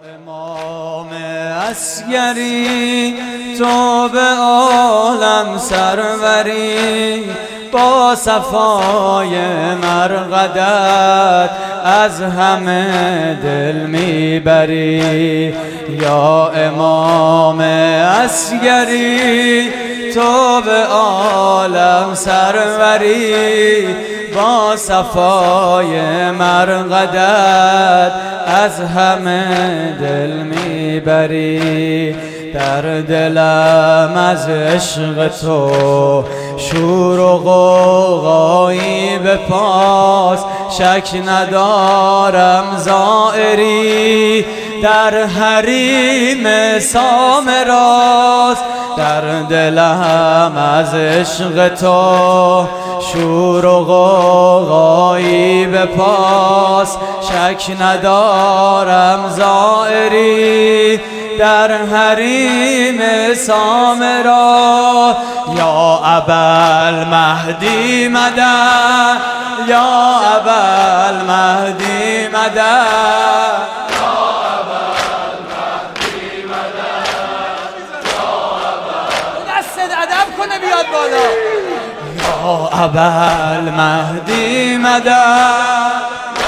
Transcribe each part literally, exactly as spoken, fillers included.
امام عسگری تو به عالم سروری، با صفای مرقدت از همه دل میبری. یا امام عسگری تو به عالم سروری، با صفای مرقدت از همه دل میبری. در دلم از عشق تو شور و غوغایی به پاس، شک ندارم زائری در حریم سامراست. در دلم از عشق تو شور و غوغایی به پاس، شک ندارم زائری در حریم سامرا. یا ابوالمهدی مدد، یا ابوالمهدی مدد، یا ابوالمهدی مدد، یا ابوالمهدی دست ادب کنه بیاد بالا. یا ابوالمهدی مدد،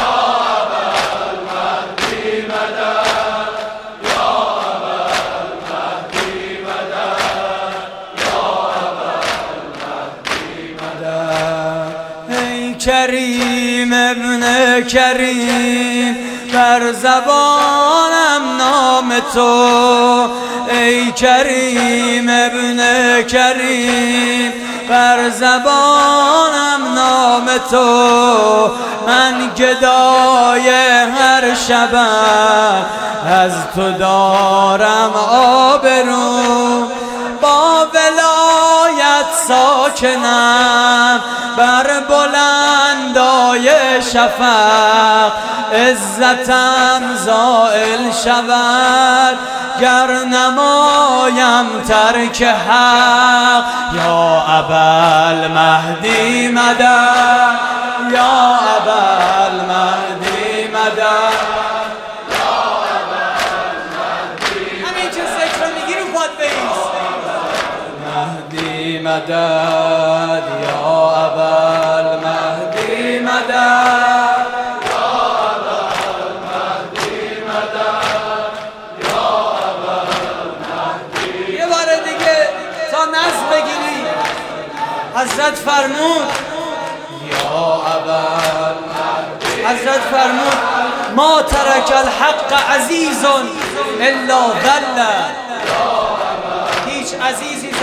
کریم ابن کریم بر زبانم نام تو. ای کریم ابن کریم بر زبانم نام تو. من گدای هر شبم از تو دارم آبرو، با ولایت ساکنم بر بلندای شفق. عزتم زائل شود گر نمایم ترک حق. یا ابوالمهدی مدد، یا ابوالمهدی مدد، یا ابوالمهدی همین که ذکر میگی رو پاد بیست. مهدی مدد، یا ابوالمهدی مدد، یا ابوالمهدی مدد، یا ابوالمهدی. یه بار دیگه تا نظم بگیری. حضرت فرمود یا ابوالمهدی، حضرت فرمود ما ترک الحق عزیز الا ذل. هیچ عزیزی